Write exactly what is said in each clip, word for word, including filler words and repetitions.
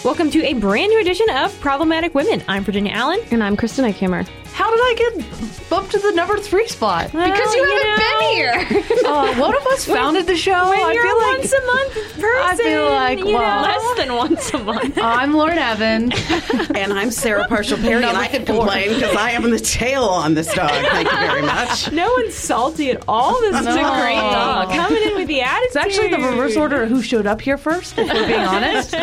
Welcome to a brand new edition of Problematic Women. I'm Virginia Allen. And I'm Kristen Eichhammer. How did I get bumped to the number three spot? Well, because you, you haven't know, been here. uh, one of us founded the show. When I you're feel a like once a month person. I feel like, you well, know. Less than once a month. I'm Lauren Evan. And I'm Sarah Partial Perry, and I could complain because I am the tail on this dog. Thank you very much. No one's salty at all. This is a No. great dog. Coming in with the attitude. It's actually the reverse order of who showed up here first, if we're being honest.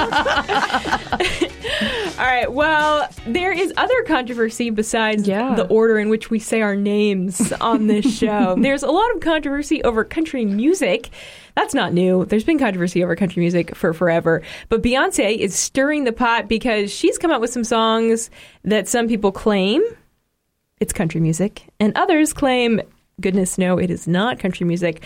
All right, well, there is other controversy besides Yeah. the order in which we say our names on this show. There's a lot of controversy over country music. That's not new. There's been controversy over country music for forever. But Beyonce is stirring the pot because she's come out with some songs that some people claim it's country music, and others claim, goodness, no, it is not country music.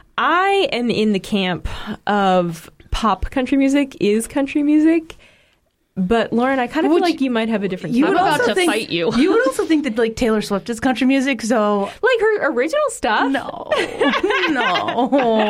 I am in the camp of pop country music is country music. But Lauren, I kind of feel Would like you might have a different. You take. would I'm about also to think, fight you. You would also think that like Taylor Swift is country music, so like her original stuff. no, no.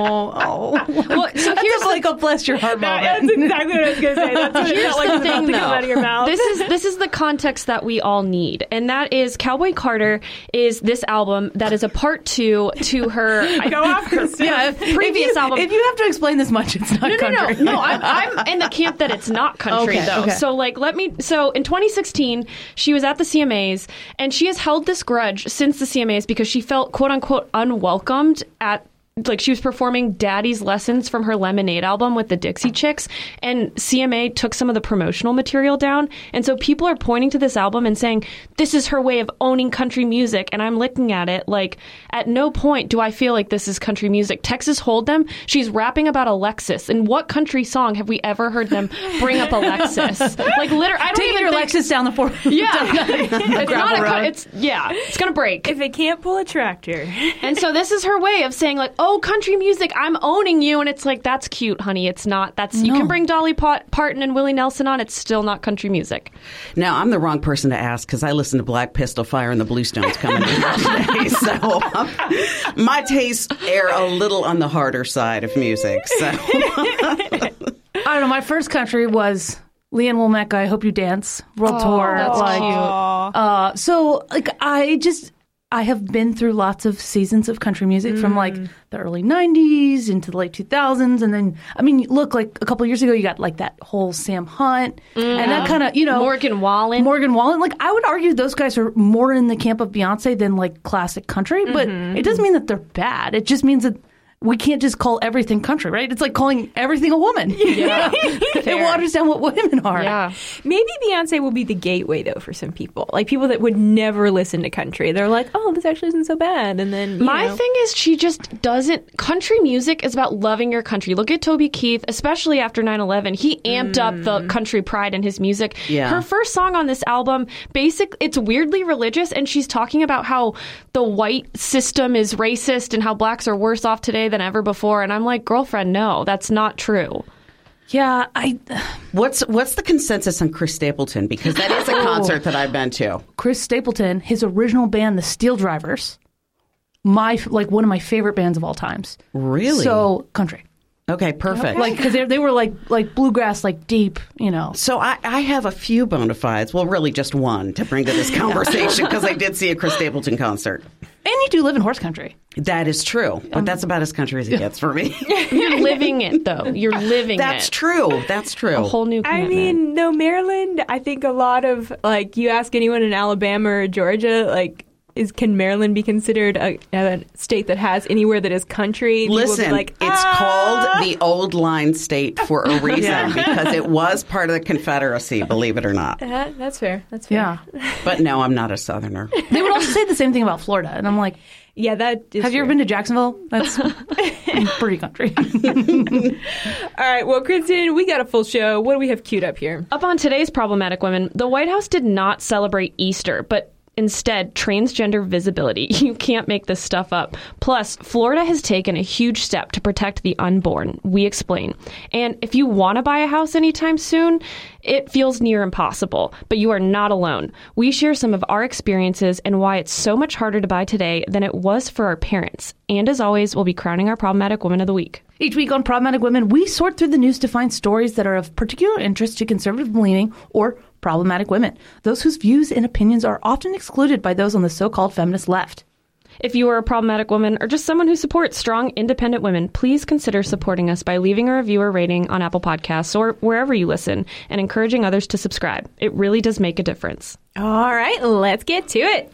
Oh. Well, so That's here's just like a bless your heart That- moment. that's exactly what I was going to say. That's what it Here's felt like the was about thing, to though. come out of your mouth. This is this is the context that we all need, and that is Cowboy Carter is this album that is a part two to her Go off, Kristen. Yeah, if, previous if you, album. If you have to explain this much, it's not No, no, country. no, no. I'm, I'm in the camp that it's not country, Okay, though. okay. So, like, let me. So, in twenty sixteen, she was at the C M As, and she has held this grudge since the C M As because she felt, quote unquote, unwelcomed at. Like, she was performing Daddy's Lessons from her Lemonade album with the Dixie Chicks, and C M A took some of the promotional material down. And so people are pointing to this album and saying, this is her way of owning country music. And I'm looking at it like, at no point do I feel like this is country music. Texas Hold'em, she's rapping about Alexis. In what country song have we ever heard them bring up Alexis? Like, literally, I don't Taking even your think... Lexus down the four. Yeah. it's not gravel a, road. it's, yeah, it's going to break. If it can't pull a tractor. And so this is her way of saying, like, oh, country music, I'm owning you. And it's like, that's cute, honey. It's not. That's You No. can bring Dolly Pot- Parton and Willie Nelson on. It's still not country music. Now, I'm the wrong person to ask because I listen to Black Pistol Fire and the Bluestones coming in here today. So um, my tastes err a little on the harder side of music. So I don't know. My first country was Leanne Womack, I Hope You Dance World Tour. that's like, cute. Uh, so, like, I just, I have been through lots of seasons of country music from, like, the early nineties into the late two thousands. And then, I mean, look, like, a couple of years ago, you got, like, that whole Sam Hunt. And that kind of, you know. Morgan Wallen. Morgan Wallen. Like, I would argue those guys are more in the camp of Beyonce than, like, classic country. But it doesn't mean that they're bad. It just means that we can't just call everything country, right? It's like calling everything a woman. Yeah. They will understand what women are. Yeah. Maybe Beyonce will be the gateway, though, for some people. Like, people that would never listen to country. They're like, oh, this actually isn't so bad. And then, you My know. thing is, she just doesn't. Country music is about loving your country. Look at Toby Keith, especially after nine eleven. He amped up the country pride in his music. Yeah. Her first song on this album, basic, it's weirdly religious, and she's talking about how the white system is racist and how blacks are worse off today than ever before. And I'm like, girlfriend, no, that's not true. Yeah, I what's what's the consensus on Chris Stapleton? Because that is a concert that I've been to. Chris Stapleton, his original band, the Steel Drivers, my like one of my favorite bands of all times. Really? So country, Okay, perfect. like because they they were like like bluegrass, like deep, you know. So I, I have a few bona fides. Well, really just one to bring to this conversation because I did see a Chris Stapleton concert. And you do live in horse country. That is true, but that's about as country as it gets for me. You're living it, though. You're living That's it. true. That's true. A whole new I commitment. mean, no, Maryland, I think a lot of, like, you ask anyone in Alabama or Georgia, like, is can Maryland be considered a, a state that has anywhere that is country? People will be Listen, like, it's "Ah!" called the Old Line State for a reason because it was part of the Confederacy, believe it or not. Uh, that's fair. That's fair. Yeah, But no, I'm not a Southerner. they would also say the same thing about Florida, and I'm like, Yeah, that is have you ever true. been to Jacksonville? That's pretty country. All right, well, Kristen, we got a full show. What do we have queued up here? Up on today's Problematic Women, the White House did not celebrate Easter, but instead transgender visibility. You can't make this stuff up. Plus, Florida has taken a huge step to protect the unborn. We explain. And if you want to buy a house anytime soon, it feels near impossible, but you are not alone. We share some of our experiences and why it's so much harder to buy today than it was for our parents. And as always, we'll be crowning our Problematic Woman of the Week. Each week on Problematic Women, we sort through the news to find stories that are of particular interest to conservative-leaning or problematic women, those whose views and opinions are often excluded by those on the so-called feminist left. If you are a problematic woman or just someone who supports strong, independent women, please consider supporting us by leaving a review or rating on Apple Podcasts or wherever you listen and encouraging others to subscribe. It really does make a difference. All right, let's get to it.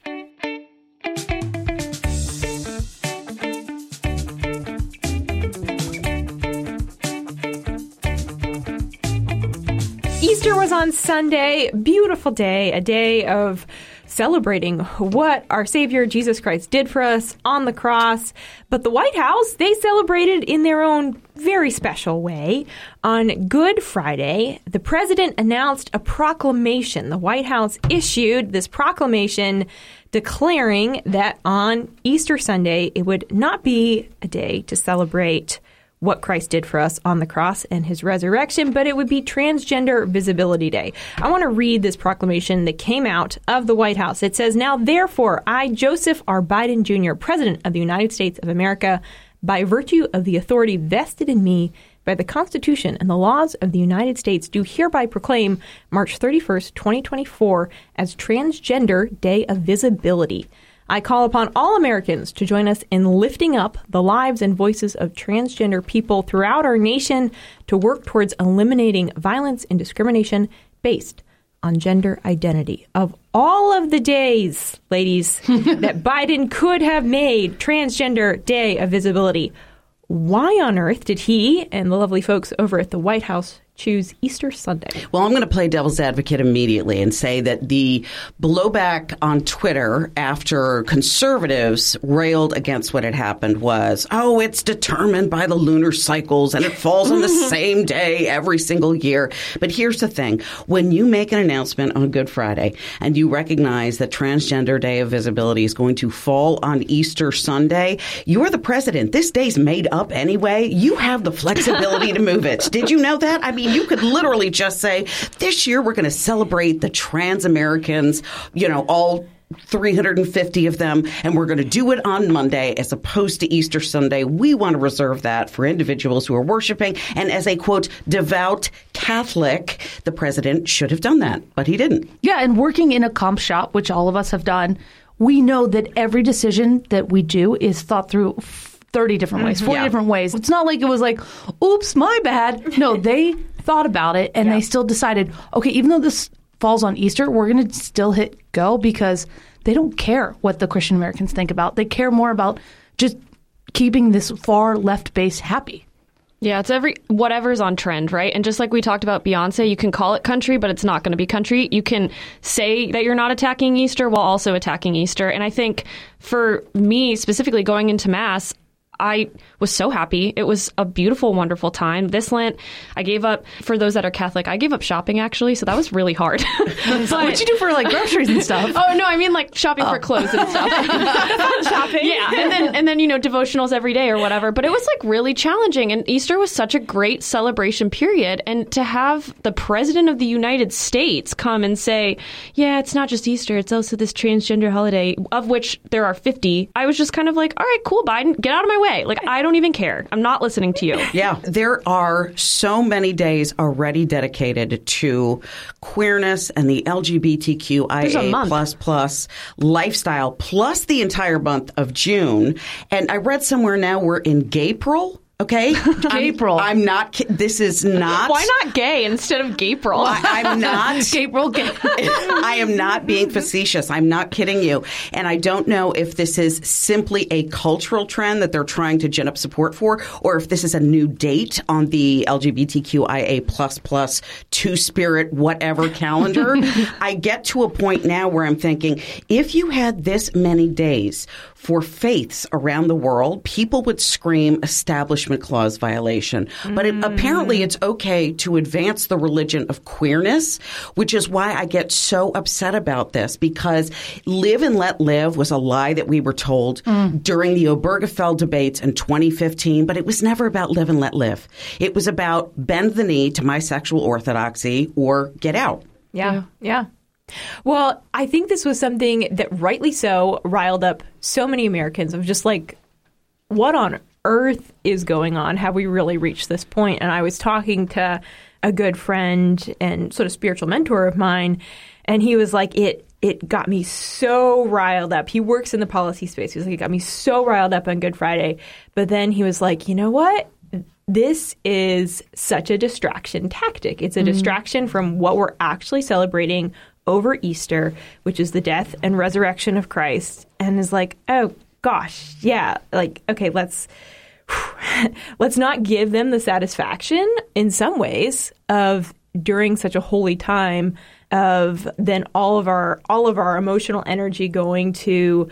Easter was on Sunday. Beautiful day, a day of celebrating what our Savior Jesus Christ did for us on the cross. But the White House, they celebrated in their own very special way. On Good Friday, the president announced a proclamation. The White House issued this proclamation declaring that on Easter Sunday, it would not be a day to celebrate what Christ did for us on the cross and his resurrection, but it would be Transgender Visibility Day. I want to read this proclamation that came out of the White House. It says, "Now, therefore, I, Joseph R. Biden Junior, President of the United States of America, by virtue of the authority vested in me by the Constitution and the laws of the United States, do hereby proclaim March thirty-first, twenty twenty-four as Transgender Day of Visibility. I call upon all Americans to join us in lifting up the lives and voices of transgender people throughout our nation to work towards eliminating violence and discrimination based on gender identity." Of all of the days, ladies, that Biden could have made Transgender Day of Visibility, why on earth did he and the lovely folks over at the White House choose Easter Sunday? Well, I'm going to play devil's advocate immediately and say that the blowback on Twitter after conservatives railed against what had happened was, oh, it's determined by the lunar cycles and it falls on the same day every single year. But here's the thing. When you make an announcement on Good Friday and you recognize that Transgender Day of Visibility is going to fall on Easter Sunday, you're the president. This day's made up anyway. You have the flexibility to move it. Did you know that? I mean, you could literally just say, this year we're going to celebrate the trans Americans, you know, all three hundred fifty of them, and we're going to do it on Monday as opposed to Easter Sunday. We want to reserve that for individuals who are worshiping. And as a, quote, devout Catholic, the president should have done that, but he didn't. Yeah, and working in a comp shop, which all of us have done, we know that every decision that we do is thought through thirty different ways, forty Yeah. different ways. It's not like it was like, oops, my bad. No, they thought about it and Yeah. they still decided, okay, even though this falls on Easter, we're going to still hit go because they don't care what the Christian Americans think about. They care more about just keeping this far left base happy. Yeah, it's every whatever's on trend, right? And just like we talked about Beyonce, you can call it country, but it's not going to be country. You can say that you're not attacking Easter while also attacking Easter. And I think for me specifically going into Mass, I was so happy. It was a beautiful, wonderful time. This Lent, I gave up, for those that are Catholic, I gave up shopping, actually, so that was really hard. But, What'd you do for, like, groceries and stuff? Oh, no, I mean, like, shopping for clothes and stuff. Shopping. Yeah, and then, and then, you know, devotionals every day or whatever. But it was, like, really challenging, and Easter was such a great celebration period. And to have the President of the United States come and say, yeah, it's not just Easter, it's also this transgender holiday, of which there are fifty, I was just kind of like, all right, cool, Biden, get out of my way. Like, I don't even care. I'm not listening to you. Yeah, there are so many days already dedicated to queerness and the L G B T Q I There's a A month. plus plus lifestyle, plus the entire month of June. And I read somewhere now we're in Gapril. Okay, Gapril. I'm, I'm not. ki- This is not. Why not gay instead of Gapril? I, I'm not. Gabriel, Gabriel. I am not being facetious. I'm not kidding you. And I don't know if this is simply a cultural trend that they're trying to gin up support for, or if this is a new date on the L G B T Q I A plus plus two spirit whatever calendar. I get to a point now where I'm thinking, if you had this many days for faiths around the world, people would scream Establishment Clause violation. But it, apparently it's okay to advance the religion of queerness, which is why I get so upset about this, because live and let live was a lie that we were told mm. during the Obergefell debates in twenty fifteen, but it was never about live and let live. It was about bend the knee to my sexual orthodoxy or get out. Yeah, yeah. Well, I think this was something that rightly so riled up so many Americans of just like, what on earth is going on? Have we really reached this point? And I was talking to a good friend and sort of spiritual mentor of mine, and he was like, it it got me so riled up. He works in the policy space. He was like, it got me so riled up on Good Friday. But then he was like, you know what? This is such a distraction tactic. It's a mm-hmm. distraction from what we're actually celebrating over Easter, which is the death and resurrection of Christ. And is like, oh, gosh, yeah. Like, okay, let's let's not give them the satisfaction in some ways of during such a holy time of then all of our all of our emotional energy going to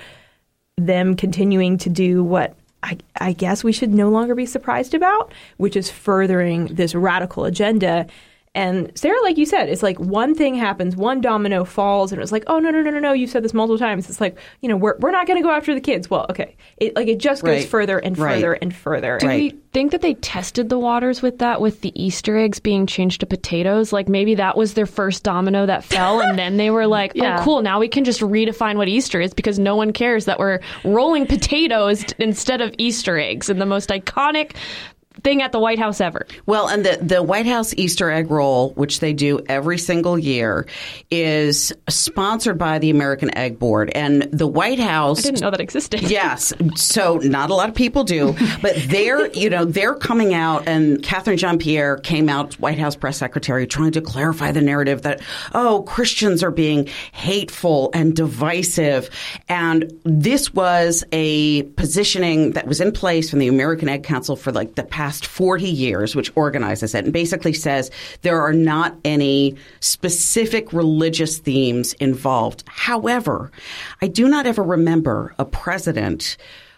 them continuing to do what I, I guess we should no longer be surprised about, which is furthering this radical agenda. And Sarah, like you said, it's like one thing happens, one domino falls, and it's like, oh, no, no, no, no, no, you've said this multiple times. It's like, you know, we're we're not going to go after the kids. Well, okay. It, like, it just goes right. further and further right. and further. Do right. we think that they tested the waters with that, with the Easter eggs being changed to potatoes? Like, maybe that was their first domino that fell, and then they were like, Yeah. oh, cool, now we can just redefine what Easter is because no one cares that we're rolling potatoes t- instead of Easter eggs in the most iconic thing at the White House ever. Well, and the, the White House Easter egg roll, which they do every single year, is sponsored by the American Egg Board. And the White House... I didn't know that existed. Yes. So not a lot of people do. But they're, you know, they're coming out, and Catherine Jean-Pierre came out, White House press secretary, trying to clarify the narrative that, oh, Christians are being hateful and divisive. And this was a positioning that was in place from the American Egg Council for like the past forty years, which organizes it and basically says there are not any specific religious themes involved. However, I do not ever remember a president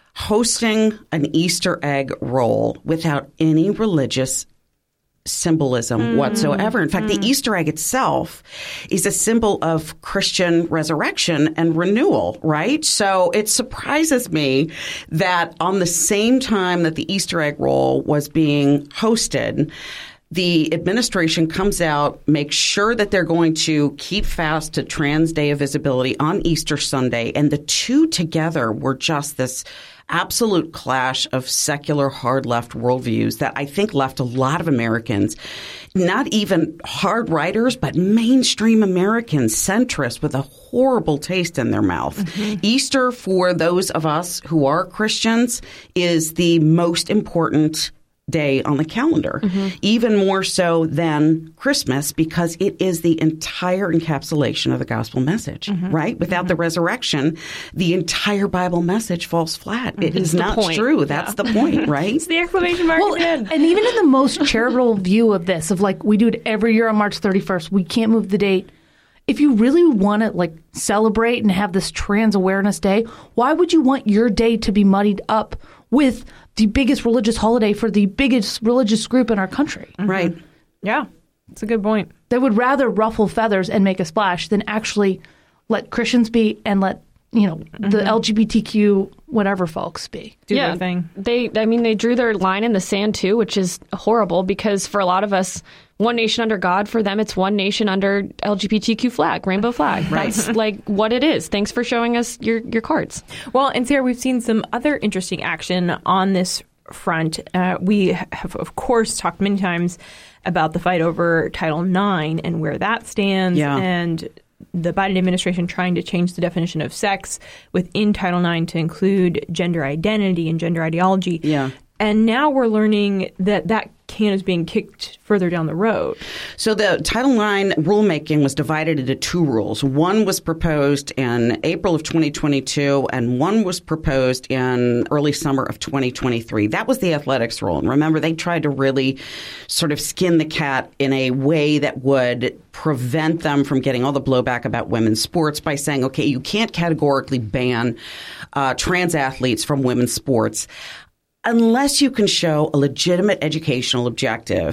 hosting an Easter egg roll without any religious symbolism mm. whatsoever. In fact, mm. the Easter egg itself is a symbol of Christian resurrection and renewal, right? So it surprises me that on the same time that the Easter egg roll was being hosted, the administration comes out, makes sure that they're going to keep fast to Trans Day of Visibility on Easter Sunday, and the two together were just this absolute clash of secular hard left worldviews that I think left a lot of Americans, not even hard righters, but mainstream Americans, centrists, with a horrible taste in their mouth. Mm-hmm. Easter, for those of us who are Christians, is the most important day on the calendar, mm-hmm. even more so than Christmas, because it is the entire encapsulation of the gospel message, mm-hmm. right? Without mm-hmm. the resurrection, the entire Bible message falls flat. Mm-hmm. It is not true. That's yeah. the point, right? It's the exclamation mark well, again. And even in the most charitable view of this, of like, we do it every year on March thirty-first, we can't move the date. If you really want to like celebrate and have this trans awareness day, why would you want your day to be muddied up with the biggest religious holiday for the biggest religious group in our country? Mm-hmm. Right. Yeah, that's a good point. They would rather ruffle feathers and make a splash than actually let Christians be and let, you know, mm-hmm. the L G B T Q whatever folks be. Do yeah, their thing. They, I mean, they drew their line in the sand too, which is horrible because for a lot of us, one nation under God, for them, it's one nation under L G B T Q flag, rainbow flag. Right. That's like what it is. Thanks for showing us your, your cards. Well, and Sarah, we've seen some other interesting action on this front. Uh, we have, of course, talked many times about the fight over Title nine and where that stands, yeah. and the Biden administration trying to change the definition of sex within Title nine to include gender identity and gender ideology. Yeah. And now we're learning that that can is being kicked further down the road. So the Title nine rulemaking was divided into two rules. One was proposed in April of twenty twenty-two, and one was proposed in early summer of twenty twenty-three. That was the athletics rule. And remember, they tried to really sort of skin the cat in a way that would prevent them from getting all the blowback about women's sports by saying, okay, you can't categorically ban uh, trans athletes from women's sports unless you can show a legitimate educational objective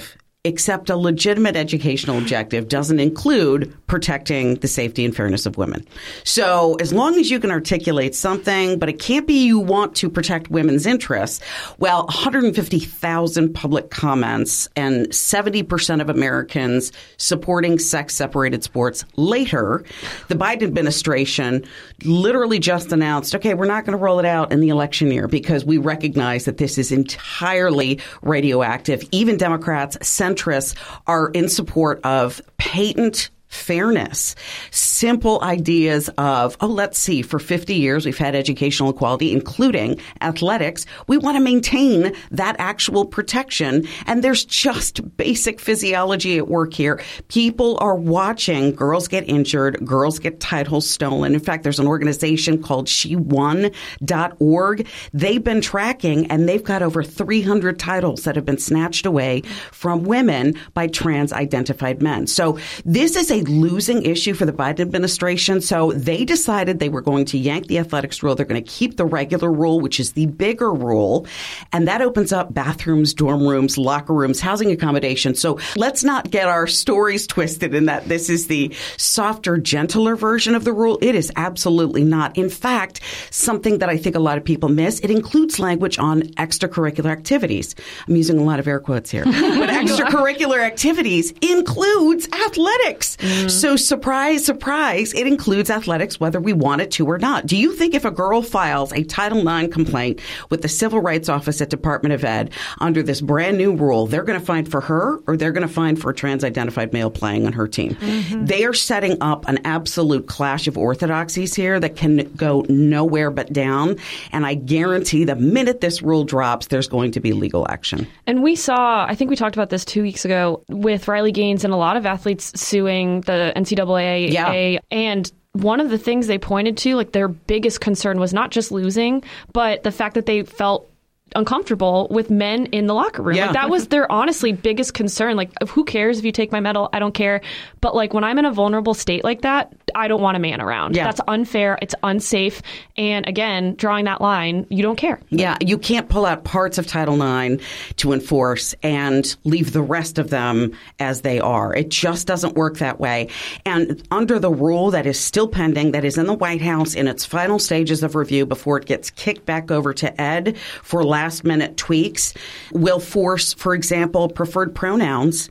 accept a legitimate educational objective doesn't include protecting the safety and fairness of women. So as long as you can articulate something, but it can't be you want to protect women's interests, well, one hundred fifty thousand public comments and seventy percent of Americans supporting sex-separated sports. Later, the Biden administration literally just announced, okay, we're not going to roll it out in the election year because we recognize that this is entirely radioactive. Even Democrats, centrists are in support of patent fairness, simple ideas of, oh, let's see, for fifty years we've had educational equality, including athletics. We want to maintain that actual protection. And there's just basic physiology at work here. People are watching girls get injured, girls get titles stolen. In fact, there's an organization called she won dot org. They've been tracking, and they've got over three hundred titles that have been snatched away from women by trans-identified men. So this is a losing issue for the Biden administration. So they decided they were going to yank the athletics rule. They're going to keep the regular rule, which is the bigger rule. And that opens up bathrooms, dorm rooms, locker rooms, housing accommodation. So let's not get our stories twisted in that this is the softer, gentler version of the rule. It is absolutely not. In fact, something that I think a lot of people miss, it includes language on extracurricular activities. I'm using a lot of air quotes here. But extracurricular activities includes athletics. Mm. So surprise, surprise, it includes athletics whether we want it to or not. Do you think if a girl files a Title nine complaint with the Civil Rights Office at Department of Ed under this brand new rule, they're going to fine for her or they're going to fine for a trans-identified male playing on her team? Mm-hmm. They are setting up an absolute clash of orthodoxies here that can go nowhere but down. And I guarantee the minute this rule drops, there's going to be legal action. And we saw, I think we talked about this two weeks ago with Riley Gaines and a lot of athletes suing the N C double A. Yeah. And one of the things they pointed to, like their biggest concern was not just losing, but the fact that they felt uncomfortable with men in the locker room. Yeah. Like that was their honestly biggest concern. Like, who cares if you take my medal? I don't care. But like when I'm in a vulnerable state like that, I don't want a man around. Yeah. That's unfair. It's unsafe. And again, drawing that line, you don't care. Yeah, you can't pull out parts of Title nine to enforce and leave the rest of them as they are. It just doesn't work that way. And under the rule that is still pending, that is in the White House in its final stages of review before it gets kicked back over to Ed for last minute tweaks, will force, for example, preferred pronouns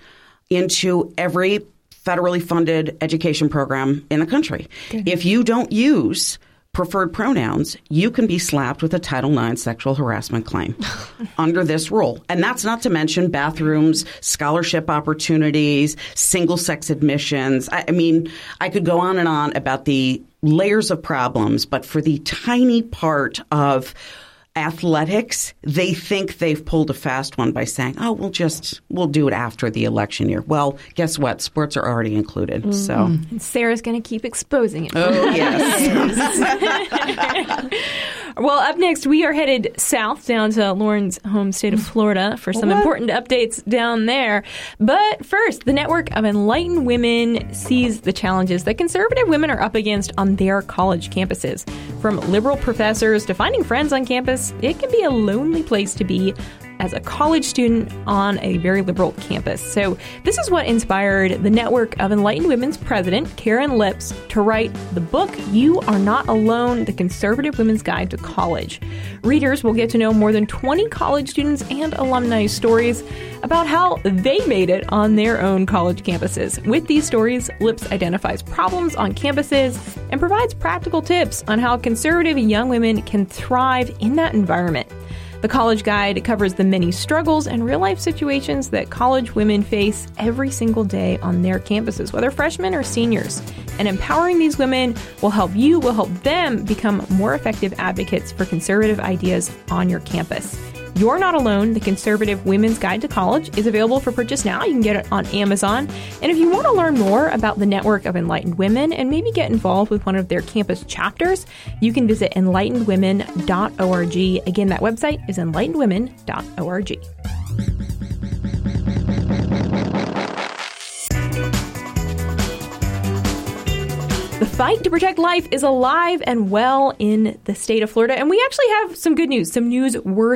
into every federally funded education program in the country. Okay. If you don't use preferred pronouns, you can be slapped with a Title nine sexual harassment claim under this rule. And that's not to mention bathrooms, scholarship opportunities, single-sex admissions. I, I mean, I could go on and on about the layers of problems, but for the tiny part of athletics, they think they've pulled a fast one by saying, oh, we'll just, we'll do it after the election year. Well, guess what? Sports are already included. Mm-hmm. So and Sarah's going to keep exposing it. Oh, yes. Well, up next, we are headed south down to Lauren's home state of Florida for some what? important updates down there. But first, the Network of Enlightened Women sees the challenges that conservative women are up against on their college campuses. From liberal professors to finding friends on campus, it can be a lonely place to be as a college student on a very liberal campus. So this is what inspired the Network of Enlightened Women's president, Karen Lips, to write the book, You Are Not Alone, The Conservative Women's Guide to College. Readers will get to know more than twenty college students and alumni stories about how they made it on their own college campuses. With these stories, Lips identifies problems on campuses and provides practical tips on how conservative young women can thrive in that environment. The College Guide covers the many struggles and real-life situations that college women face every single day on their campuses, whether freshmen or seniors. And empowering these women will help you, will help them become more effective advocates for conservative ideas on your campus. You're Not Alone, The Conservative Women's Guide to College is available for purchase now. You can get it on Amazon. And if you want to learn more about the Network of Enlightened Women and maybe get involved with one of their campus chapters, you can visit enlightened women dot org. Again, that website is enlightened women dot org. The fight to protect life is alive and well in the state of Florida. And we actually have some good news, some news worth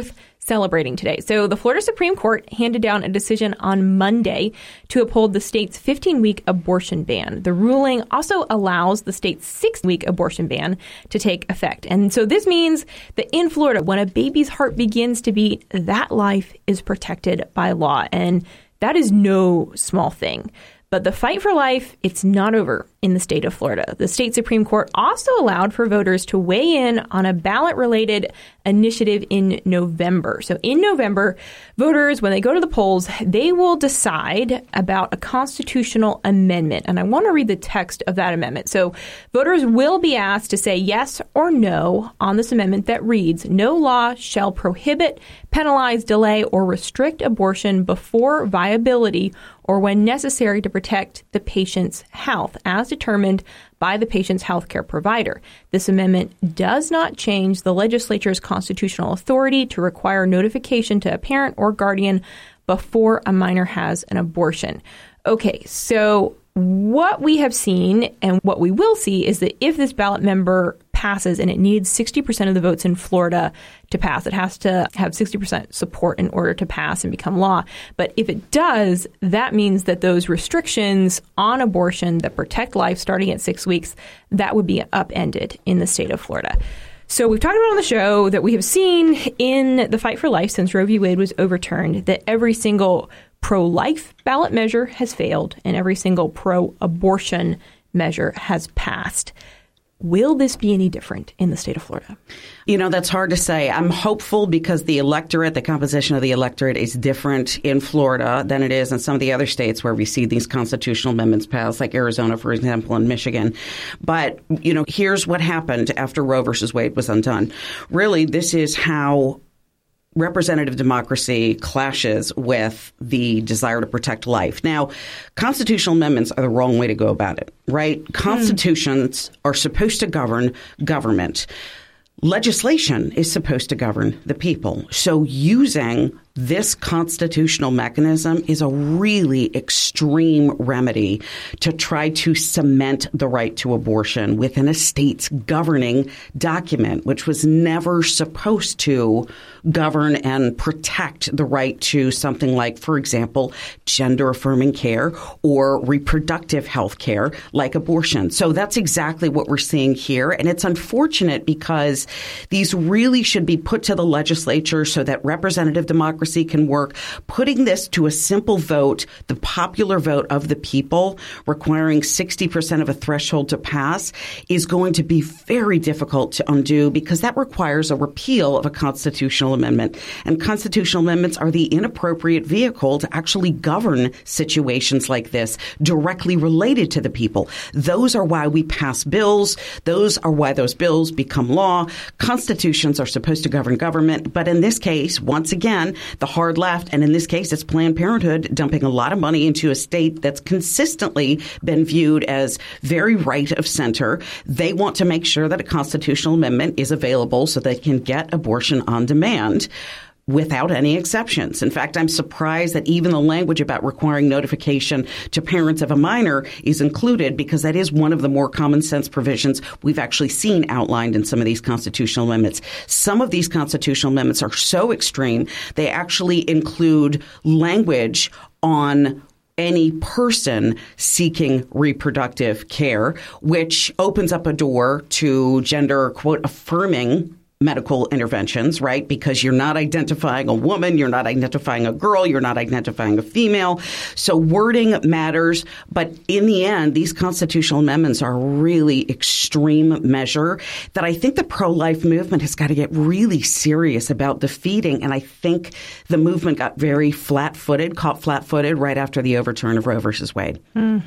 celebrating today. So the Florida Supreme Court handed down a decision on Monday to uphold the state's fifteen-week abortion ban. The ruling also allows the state's six-week abortion ban to take effect. And so this means that in Florida, when a baby's heart begins to beat, that life is protected by law. And that is no small thing. But the fight for life, it's not over in the state of Florida. The state Supreme Court also allowed for voters to weigh in on a ballot-related initiative in November. So in November, voters, when they go to the polls, they will decide about a constitutional amendment. And I want to read the text of that amendment. So voters will be asked to say yes or no on this amendment that reads, "No law shall prohibit, penalize, delay, or restrict abortion before viability or when necessary to protect the patient's health, as determined by the patient's healthcare provider." This amendment does not change the legislature's constitutional authority to require notification to a parent or guardian before a minor has an abortion. Okay, so what we have seen and what we will see is that if this ballot member passes, and it needs sixty percent of the votes in Florida to pass, it has to have sixty percent support in order to pass and become law. But if it does, that means that those restrictions on abortion that protect life starting at six weeks, that would be upended in the state of Florida. So we've talked about on the show that we have seen in the fight for life since Roe v. Wade was overturned that every single pro-life ballot measure has failed and every single pro-abortion measure has passed. Will this be any different in the state of Florida? You know, that's hard to say. I'm hopeful because the electorate, the composition of the electorate is different in Florida than it is in some of the other states where we see these constitutional amendments passed, like Arizona, for example, and Michigan. But, you know, here's what happened after Roe versus Wade was undone. Really, this is how representative democracy clashes with the desire to protect life. Now, constitutional amendments are the wrong way to go about it, right? Constitutions mm. are supposed to govern government. Legislation is supposed to govern the people. So using this constitutional mechanism is a really extreme remedy to try to cement the right to abortion within a state's governing document, which was never supposed to govern and protect the right to something like, for example, gender-affirming care or reproductive health care like abortion. So that's exactly what we're seeing here. And it's unfortunate because these really should be put to the legislature so that representative democracy can work. Putting this to a simple vote, the popular vote of the people, requiring sixty percent of a threshold to pass, is going to be very difficult to undo because that requires a repeal of a constitutional amendment. And constitutional amendments are the inappropriate vehicle to actually govern situations like this directly related to the people. Those are why we pass bills. Those are why those bills become law. Constitutions are supposed to govern government. But in this case, once again, the hard left, and in this case, it's Planned Parenthood dumping a lot of money into a state that's consistently been viewed as very right of center. They want to make sure that a constitutional amendment is available so they can get abortion on demand without any exceptions. In fact, I'm surprised that even the language about requiring notification to parents of a minor is included because that is one of the more common sense provisions we've actually seen outlined in some of these constitutional amendments. Some of these constitutional amendments are so extreme, they actually include language on any person seeking reproductive care, which opens up a door to gender, quote, affirming medical interventions, right? Because you're not identifying a woman, you're not identifying a girl, you're not identifying a female. So wording matters. But in the end, these constitutional amendments are a really extreme measure that I think the pro-life movement has got to get really serious about defeating. And I think the movement got very flat-footed, caught flat-footed right after the overturn of Roe versus Wade. Mm.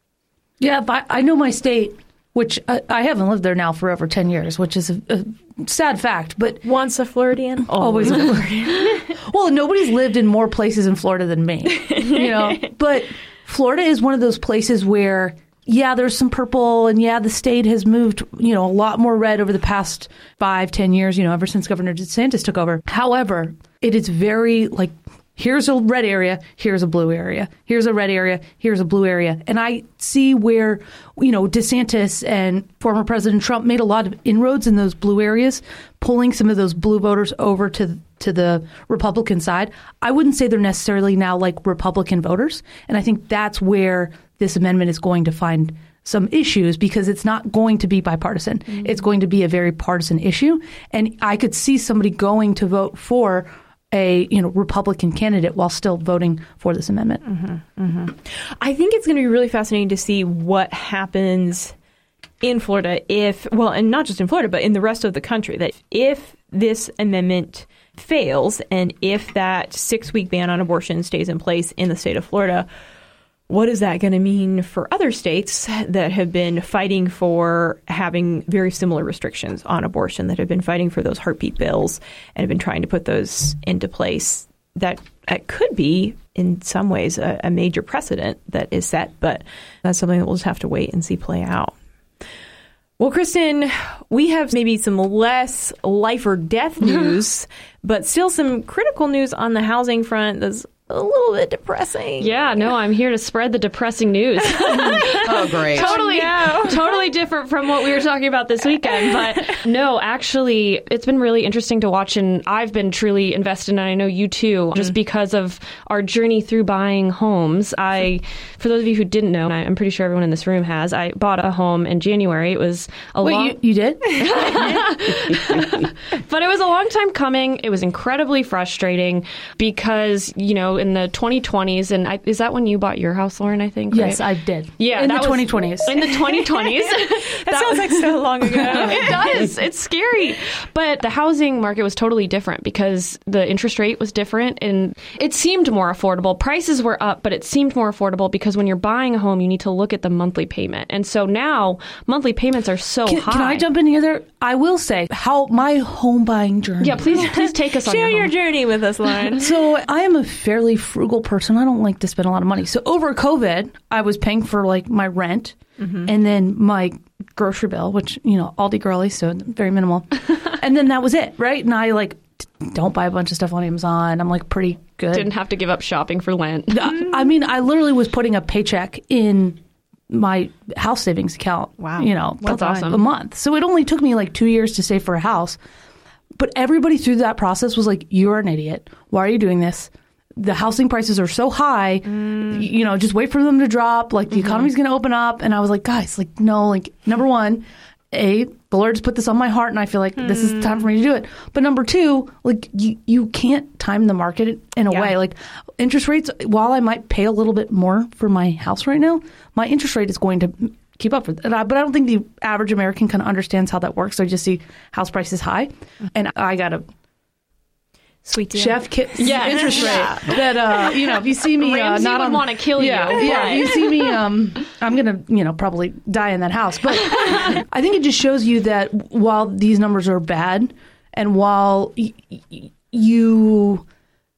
Yeah, but I know my state, which I, I haven't lived there now for over ten years, which is a, a sad fact. But once a Floridian, always a Floridian. Well, nobody's lived in more places in Florida than me, you know. But Florida is one of those places where, yeah, there's some purple, and yeah, the state has moved, you know, a lot more red over the past five, ten years, you know, ever since Governor DeSantis took over. However, it is very like, here's a red area, here's a blue area. Here's a red area, here's a blue area. And I see where, you know, DeSantis and former President Trump made a lot of inroads in those blue areas, pulling some of those blue voters over to to the Republican side. I wouldn't say they're necessarily now like Republican voters. And I think that's where this amendment is going to find some issues because it's not going to be bipartisan. Mm-hmm. It's going to be a very partisan issue. And I could see somebody going to vote for a you know Republican candidate while still voting for this amendment. Mm-hmm. Mm-hmm. I think it's going to be really fascinating to see what happens in Florida if, well, and not just in Florida, but in the rest of the country, that if this amendment fails and if that six-week ban on abortion stays in place in the state of Florida, what is that going to mean for other states that have been fighting for having very similar restrictions on abortion, that have been fighting for those heartbeat bills and have been trying to put those into place? That, that could be, in some ways, a, a major precedent that is set, but that's something that we'll just have to wait and see play out. Well, Kristen, we have maybe some less life or death news, but still some critical news on the housing front that's a little bit depressing. Yeah, no, I'm here to spread the depressing news. Oh, great. Totally, Oh, no. totally different from what we were talking about this weekend. But no, actually, it's been really interesting to watch. And I've been truly invested, and I know you too, just because of our journey through buying homes. I, for those of you who didn't know, and I'm pretty sure everyone in this room has, I bought a home in January. It was a Wait, long... you, you did? But it was a long time coming. It was incredibly frustrating because, you know, in the twenty twenties, and I, is that when you bought your house, Lauren, I think? Yes, right? I did. Yeah, in the that was- twenty twenties. In the twenty twenties. That sounds like so long ago. It does. It's scary. But the housing market was totally different because the interest rate was different and it seemed more affordable. Prices were up, but it seemed more affordable because when you're buying a home, you need to look at the monthly payment. And so now monthly payments are so Can, high. can I jump in here there? I will say how my home buying journey. Yeah, please, please take us on Share your your home. journey with us, Lauren. So I am a fairly frugal person. I don't like to spend a lot of money. So over COVID, I was paying for like my rent mm-hmm. and then my grocery bill, which, you know, Aldi girly, so very minimal. And then that was it, right? And I like t- don't buy a bunch of stuff on Amazon. I'm like pretty good. Didn't have to give up shopping for Lent. I, I mean, I literally was putting a paycheck in my house savings account. Wow. You know, That's a, awesome. a month. So it only took me like two years to save for a house. But everybody through that process was like, you're an idiot. Why are you doing this? The housing prices are so high, mm. you know, just wait for them to drop. Like the mm-hmm. economy's going to open up. And I was like, guys, like, no, like number one, A, the Lord just put this on my heart and I feel like mm. this is the time for me to do it. But number two, like you, you can't time the market in a yeah. way. Like interest rates, while I might pay a little bit more for my house right now, my interest rate is going to keep up with it. But I don't think the average American kind of understands how that works. They just see house prices high. And I got to... Sweet deal. Chef Kit Yeah. interest Yeah. rate that uh you know if you see me uh, Ramsey not would on, wanna kill you, yeah, yeah but- if you see me um I'm gonna you know probably die in that house, but I think it just shows you that while these numbers are bad and while y- y- you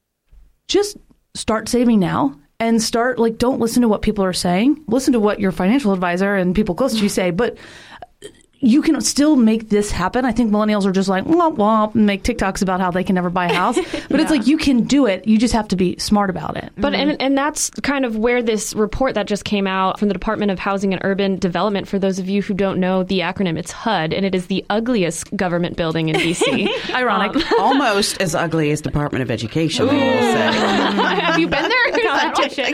just start saving now and start like don't listen to what people are saying, listen to what your financial advisor and people close to you say, but you can still make this happen. I think millennials are just like, womp womp, and make TikToks about how they can never buy a house. But yeah. It's like, you can do it. You just have to be smart about it. But and, and that's kind of where this report that just came out from the Department of Housing and Urban Development, for those of you who don't know the acronym, it's H U D, and it is the ugliest government building in D C. Ironic. Um, Almost as ugly as Department of Education, I will say. Have you been there? Competition.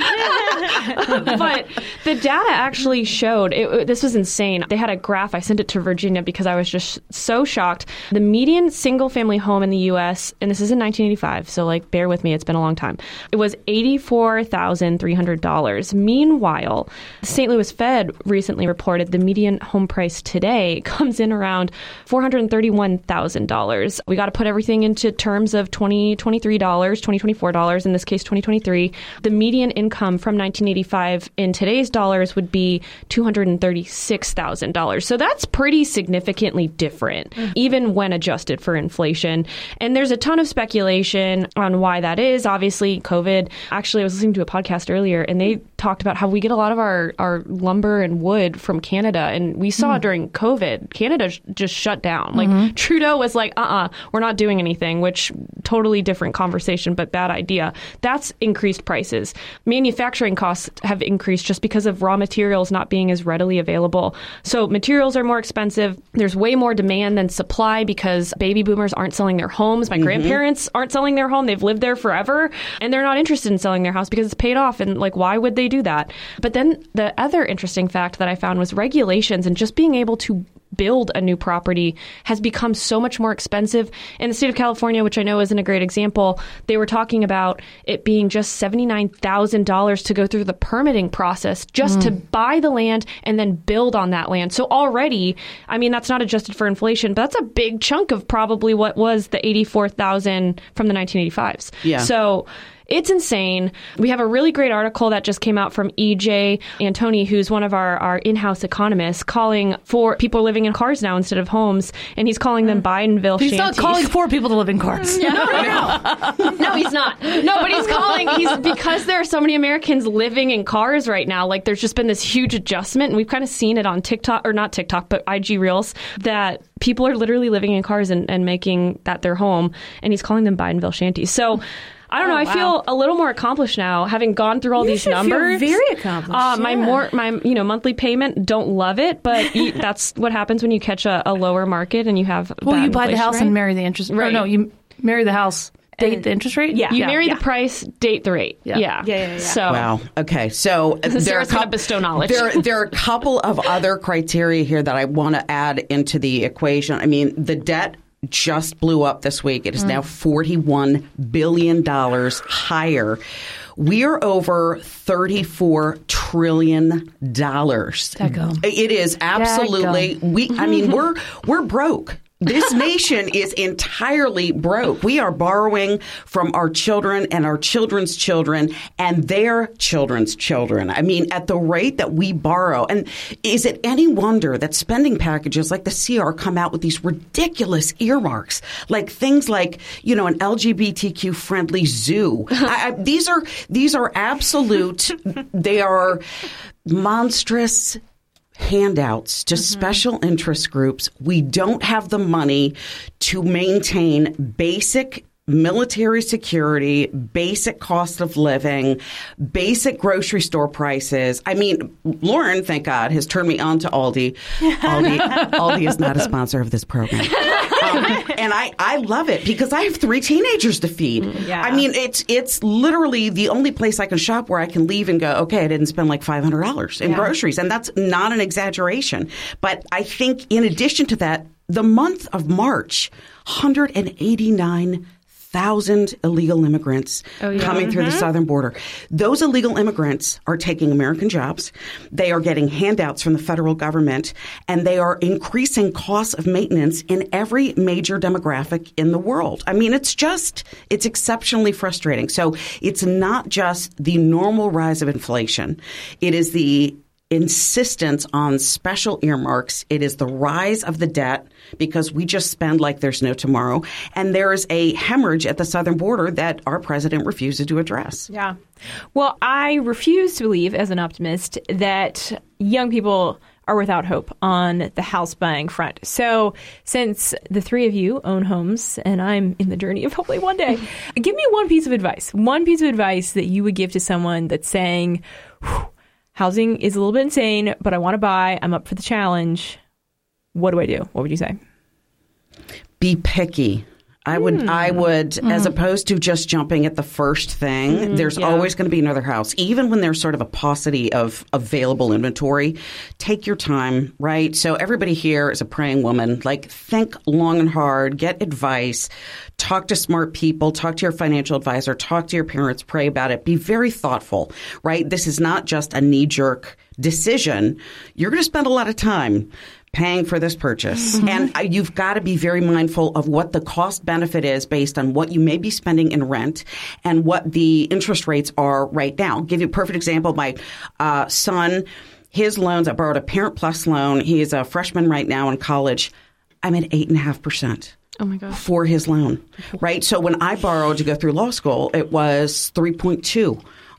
But the data actually showed, it, this was insane. They had a graph, I sent it to Virginia because I was just so shocked. The median single-family home in the U S, and this is in nineteen eighty-five, so like bear with me, it's been a long time. It was eighty-four thousand three hundred dollars. Meanwhile, the Saint Louis Fed recently reported the median home price today comes in around four hundred thirty-one thousand dollars. We got to put everything into terms of twenty twenty-three dollars, twenty twenty-four dollars, in this case twenty twenty-three. The median income from nineteen eighty-five in today's dollars would be two hundred thirty-six thousand dollars. So that's pretty significantly different, mm-hmm. even when adjusted for inflation. And there's a ton of speculation on why that is. Obviously, COVID. Actually, I was listening to a podcast earlier, and they talked about how we get a lot of our, our lumber and wood from Canada. And we saw mm. during COVID, Canada sh- just shut down. Like mm-hmm. Trudeau was like, uh-uh, we're not doing anything, which totally different conversation, but bad idea. That's increased prices. Manufacturing costs have increased just because of raw materials not being as readily available. So materials are more expensive. There's way more demand than supply because baby boomers aren't selling their homes. My mm-hmm. grandparents aren't selling their home. They've lived there forever and they're not interested in selling their house because it's paid off. And like, why would they do that? But then the other interesting fact that I found was regulations and just being able to build a new property has become so much more expensive. In the state of California, which I know isn't a great example, they were talking about it being just seventy-nine thousand dollars to go through the permitting process just mm. to buy the land and then build on that land. So already, I mean, that's not adjusted for inflation, but that's a big chunk of probably what was the eighty-four thousand from the nineteen eighty-fives. Yeah. So it's insane. We have a really great article that just came out from E J Antoni, who's one of our, our in-house economists, calling for people living in cars now instead of homes. And he's calling them Bidenville he's shanties. He's not calling for people to live in cars. Yeah, no, no, no. No, he's not. No, but he's calling, he's because there are so many Americans living in cars right now. Like there's just been this huge adjustment. And we've kind of seen it on TikTok, or not TikTok, but I G Reels, that people are literally living in cars and, and making that their home. And he's calling them Bidenville shanties. So I don't know. Oh, I wow. feel a little more accomplished now, having gone through all you these should numbers. Feel very accomplished. Uh, yeah. My more, my you know, monthly payment, don't love it, but you, that's what happens when you catch a, a lower market and you have. Well, you buy the house rate. and marry the interest. Right? Or no, you marry the house, date and, the interest rate. Yeah, you yeah. marry yeah. the price, date the rate. Yeah, yeah, yeah. yeah, yeah. So wow. Okay, so there are going to bestow knowledge. There, there are a couple of other criteria here that I want to add into the equation. I mean, the debt just blew up this week. It is mm. now forty-one billion dollars higher. We are over thirty-four trillion dollars. It is absolutely, we, I mean, we're, we're broke. This nation is entirely broke. We are borrowing from our children and our children's children and their children's children. I mean, at the rate that we borrow. And is it any wonder that spending packages like the C R come out with these ridiculous earmarks, like things like, you know, an L G B T Q friendly zoo? I, I, these are these are absolute. They are monstrous handouts to mm-hmm. special interest groups. We don't have the money to maintain basic military security, basic cost of living, basic grocery store prices. I mean, Lauren, thank God, has turned me on to Aldi. Aldi, Aldi is not a sponsor of this program. Um, and I, I love it because I have three teenagers to feed. Yeah. I mean, it's it's literally the only place I can shop where I can leave and go, okay, I didn't spend like five hundred dollars in yeah. groceries. And that's not an exaggeration. But I think in addition to that, the month of March, one hundred eighty-nine thousand illegal immigrants oh, yeah. coming mm-hmm. through the southern border. Those illegal immigrants are taking American jobs. They are getting handouts from the federal government, and they are increasing costs of maintenance in every major demographic in the world. I mean, it's just, it's exceptionally frustrating. So it's not just the normal rise of inflation. It is the insistence on special earmarks. It is the rise of the debt because we just spend like there's no tomorrow. And there is a hemorrhage at the southern border that our president refuses to address. Yeah. Well, I refuse to believe, as an optimist, that young people are without hope on the house buying front. So since the three of you own homes and I'm in the journey of hopefully one day, give me one piece of advice, one piece of advice that you would give to someone that's saying, housing is a little bit insane, but I want to buy. I'm up for the challenge. What do I do? What would you say? Be picky. I would, mm. I would, mm. as opposed to just jumping at the first thing, mm, there's yeah. always going to be another house. Even when there's sort of a paucity of available inventory, take your time, right? So everybody here is a praying woman. Like, think long and hard, get advice, talk to smart people, talk to your financial advisor, talk to your parents, pray about it. Be very thoughtful, right? This is not just a knee-jerk decision. You're going to spend a lot of time paying for this purchase. Mm-hmm. And uh, you've got to be very mindful of what the cost benefit is based on what you may be spending in rent and what the interest rates are right now. I'll give you a perfect example. My uh, son, his loans, I borrowed a Parent Plus loan. He is a freshman right now in college. I'm at eight and a half percent. Oh my God. For his loan, right? So when I borrowed to go through law school, it was three point two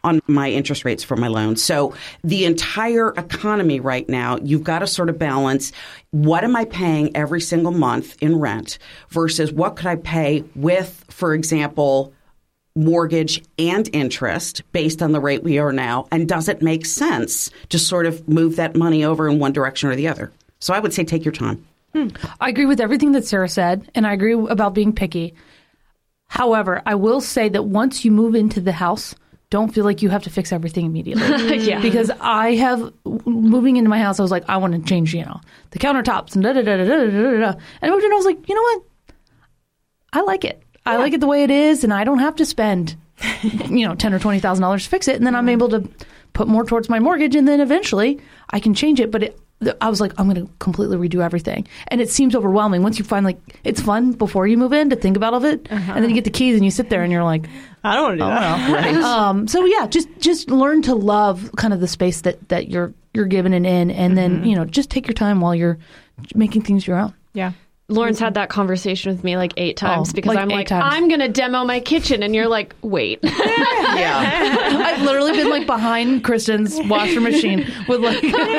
on my interest rates for my loans. So the entire economy right now, you've got to sort of balance what am I paying every single month in rent versus what could I pay with, for example, mortgage and interest based on the rate we are now, and does it make sense to sort of move that money over in one direction or the other? So I would say take your time. Hmm. I agree with everything that Sarah said, and I agree about being picky. However, I will say that once you move into the house, don't feel like you have to fix everything immediately. Yeah. Because I have, moving into my house, I was like, I want to change, you know, the countertops and da da da da da da da. And I moved in, I was like, you know what? I like it. I like it the way it is, and I don't have to spend, you know, ten or twenty thousand dollars to fix it, and then I'm able to put more towards my mortgage, and then eventually I can change it. But it, I was like, I'm going to completely redo everything, and it seems overwhelming once you find like it's fun before you move in to think about all of it, uh-huh. and then you get the keys and you sit there and you're like, I don't want to do oh, that. Well. Right. Um, so yeah, just just learn to love kind of the space that that you're you're given and in, and mm-hmm. then you know just take your time while you're making things your own. Yeah. Lauren's had that conversation with me like eight times oh, because like I'm like, times. I'm going to demo my kitchen. And you're like, wait. Yeah. I've literally been like behind Kristen's washer machine with like.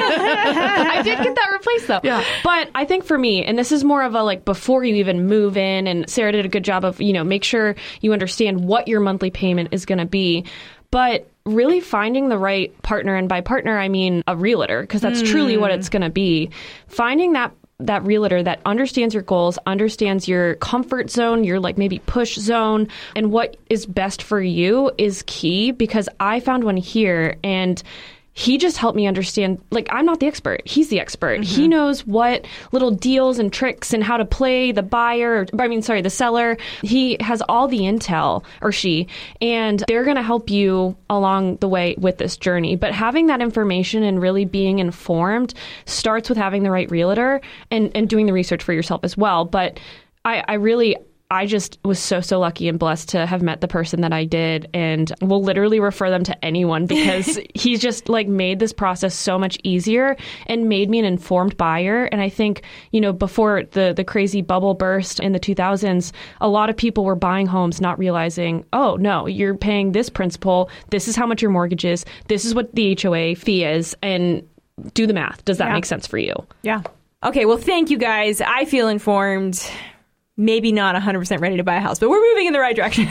I did get that replaced though. Yeah. But I think for me, and this is more of a like before you even move in, and Sarah did a good job of, you know, make sure you understand what your monthly payment is going to be. But really finding the right partner, and by partner, I mean a realtor, because that's mm. truly what it's going to be. Finding that that realtor that understands your goals, understands your comfort zone, your like maybe push zone, and what is best for you is key, because I found one here and he just helped me understand, like, I'm not the expert. He's the expert. Mm-hmm. He knows what little deals and tricks and how to play the buyer, or, I mean, sorry, the seller. He has all the intel, or she, and they're going to help you along the way with this journey. But having that information and really being informed starts with having the right realtor and, and doing the research for yourself as well. But I, I really... I just was so, so lucky and blessed to have met the person that I did, and will literally refer them to anyone because he's just like made this process so much easier and made me an informed buyer. And I think, you know, before the, the crazy bubble burst in the two thousands, a lot of people were buying homes not realizing, oh, no, you're paying this principal. This is how much your mortgage is. This is what the H O A fee is. And do the math. Does that yeah. make sense for you? Yeah. Okay. Well, thank you guys. I feel informed. Maybe not one hundred percent ready to buy a house, but we're moving in the right direction.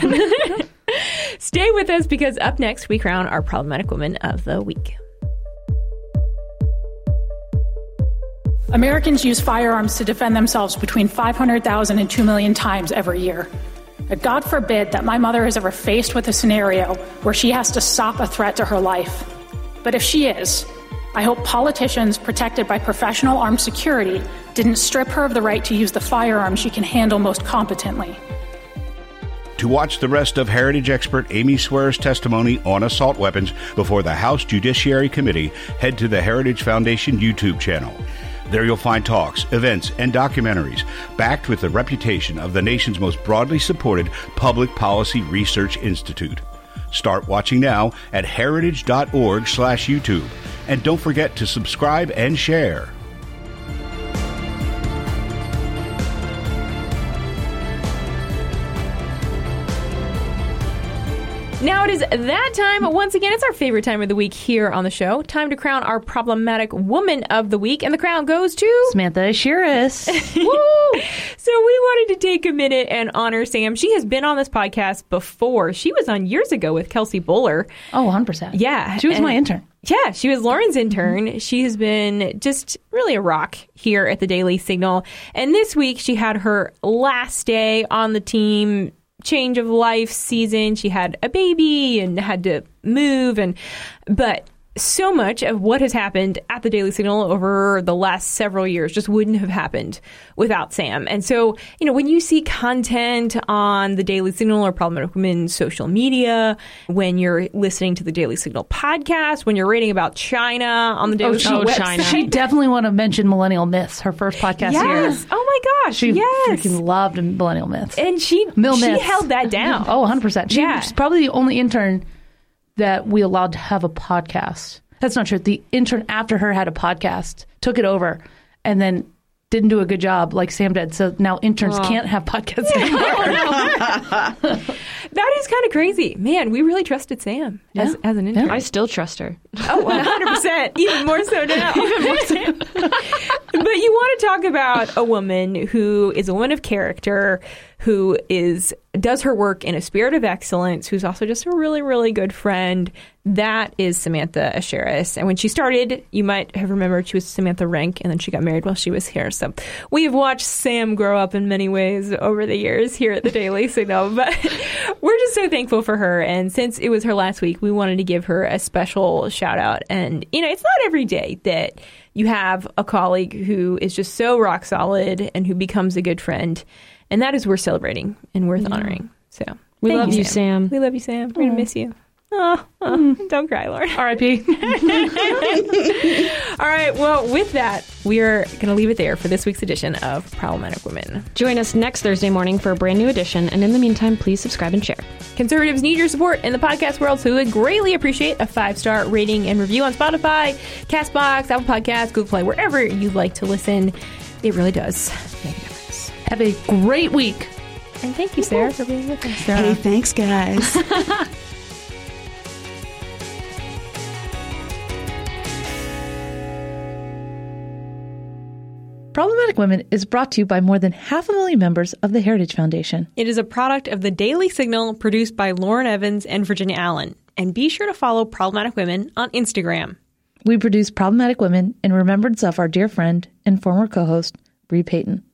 Stay with us, because up next, we crown our problematic woman of the week. Americans use firearms to defend themselves between five hundred thousand and two million times every year. But God forbid that my mother is ever faced with a scenario where she has to stop a threat to her life. But if she is, I hope politicians protected by professional armed security didn't strip her of the right to use the firearm she can handle most competently. To watch the rest of Heritage expert Amy Swearer's testimony on assault weapons before the House Judiciary Committee, head to the Heritage Foundation YouTube channel. There you'll find talks, events, and documentaries backed with the reputation of the nation's most broadly supported public policy research institute. Start watching now at heritage.org slash YouTube. And don't forget to subscribe and share. Now it is that time. Once again, it's our favorite time of the week here on the show. Time to crown our problematic woman of the week. And the crown goes to... Samantha Shiras. Woo! So we wanted to take a minute and honor Sam. She has been on this podcast before. She was on years ago with Kelsey Bowler. Oh, one hundred percent. Yeah. She was and, my intern. Yeah, she was Lauren's intern. Mm-hmm. She has been just really a rock here at the Daily Signal. And this week, she had her last day on the team, change of life season. She had a baby and had to move, and but so much of what has happened at the Daily Signal over the last several years just wouldn't have happened without Sam. And so, you know, when you see content on the Daily Signal or Problematic Women's social media, when you're listening to the Daily Signal podcast, when you're reading about China on the Daily oh, Signal she, website. China. She definitely want to mention Millennial Myths, her first podcast yes. here. Oh my gosh. She yes. freaking loved Millennial Myths. And she, Mill she myths. held that down. Oh, one hundred percent. She, yeah. She's probably the only intern that we allowed to have a podcast. That's not true. The intern after her had a podcast, took it over, and then didn't do a good job like Sam did. So now interns oh. can't have podcasts anymore. That That is kind of crazy. Man, we really trusted Sam as, Yeah. as an intern. I still trust her. Oh, one hundred percent. Even more so now. Even more so. But you want to talk about a woman who is a woman of character, who is does her work in a spirit of excellence, who's also just a really, really good friend. That is Samantha Aschieris. And when she started, you might have remembered she was Samantha Rank, and then she got married while she was here. So we have watched Sam grow up in many ways over the years here at the Daily Signal. But we're just so thankful for her. And since it was her last week, we wanted to give her a special shout out. And, you know, it's not every day that you have a colleague who is just so rock solid and who becomes a good friend. And that is worth celebrating and worth honoring. So We thank love you, Sam. We love you, Sam. We're going to miss you. Oh, oh, don't cry, Lauren. R I P All right. Well, with that, we are going to leave it there for this week's edition of Problematic Women. Join us next Thursday morning for a brand new edition. And in the meantime, please subscribe and share. Conservatives need your support in the podcast world, so we would greatly appreciate a five-star rating and review on Spotify, CastBox, Apple Podcasts, Google Play, wherever you like to listen. It really does make a difference. Have a great week. And thank you, Sarah, for being with us. Hey, thanks, guys. Problematic Women is brought to you by more than half a million members of the Heritage Foundation. It is a product of the Daily Signal, produced by Lauren Evans and Virginia Allen. And be sure to follow Problematic Women on Instagram. We produce Problematic Women in remembrance of our dear friend and former co-host, Bree Payton.